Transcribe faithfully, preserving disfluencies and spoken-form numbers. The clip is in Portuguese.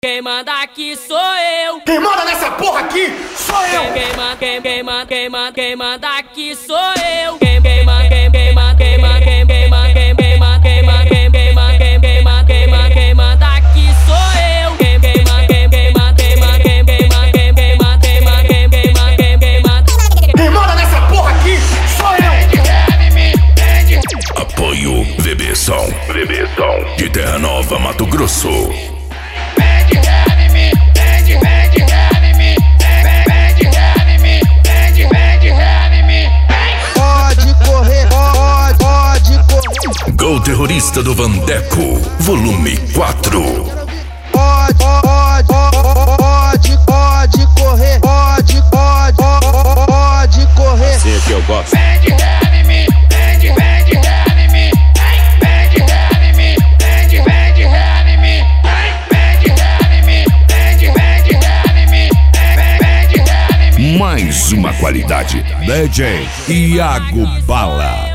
Quem manda aqui sou eu. Quem manda nessa porra aqui sou eu. Quem manda, quem, quem manda, quem manda, quem manda aqui sou eu. Quem, quem manda, quem, quem manda, quem manda, quem, quem manda, quem, quem manda, quem manda, quem, quem manda, quem, quem manda, quem manda, quem manda aqui sou eu. Quem, quem manda, quem, quem manda, quem manda, quem, quem manda, quem, quem manda, quem manda, quem, quem manda, quem, quem manda. Quem manda nessa porra aqui sou eu. Apoio Vebeção, Vebeção de Terra Nova, Mato Grosso. Gol Terrorista do Vandeco, volume quatro. Pode, pode, pode, pode correr, pode, pode, pode correr. Assim é que eu gosto. Mais uma qualidade. D J Iago Bala.